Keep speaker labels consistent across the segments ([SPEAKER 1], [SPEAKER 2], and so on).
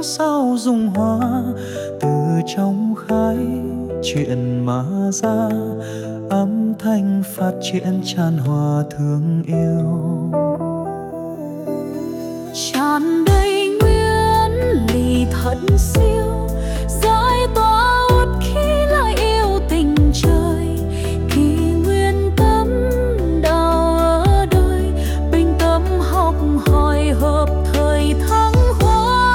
[SPEAKER 1] sao dung hoa, từ trong khái chuyện mà ra âm thanh phát triển tràn hòa thương yêu.
[SPEAKER 2] Tràn đầy nguyên lý thật siêu, giải tỏa uất khi lại yêu tình trời. Kỳ nguyên tâm đào ở đời, bình tâm học hỏi hợp thời thăng hoa.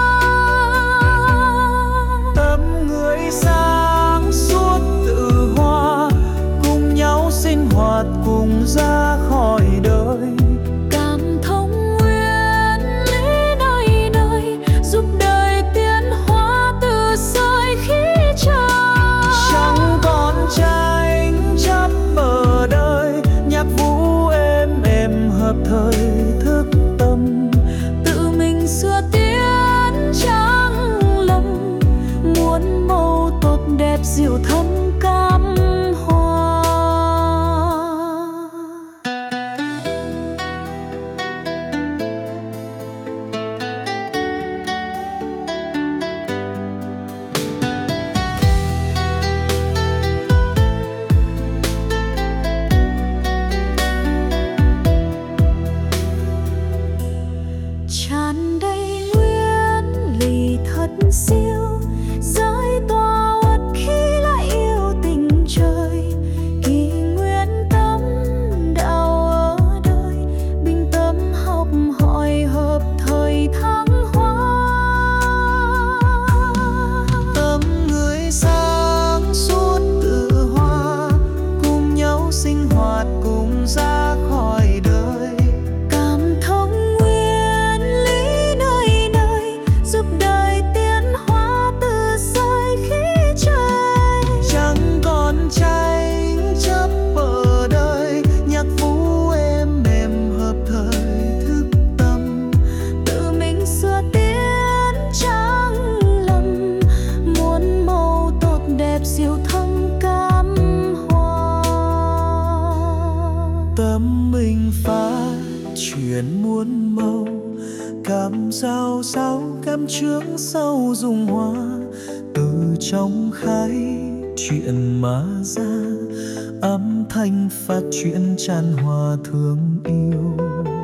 [SPEAKER 1] Tâm người sáng suốt tự hoa, cùng nhau sinh hoạt cùng ra khỏi đời. Thời thức tâm,
[SPEAKER 2] tự mình xưa tiến trắng lầm, muôn màu tốt đẹp diệu thắm cam hoa. Tràn đầy nguyên lý thật siêu, giải tỏa uất khi lại yêu tình trời. Kỳ nguyên tâm đạo ở đời, bình tâm học hỏi hợp thời thăng hoa.
[SPEAKER 1] tâm người sáng suốt tự hoa, cùng nhau sinh hoạt cùng ra khỏi đời. Tâm mình phát chuyển muôn màu, cam sao sao cam trước sau dung hoa. Từ trong khái chuyện mà ra âm thanh phát triển tràn hòa thương yêu.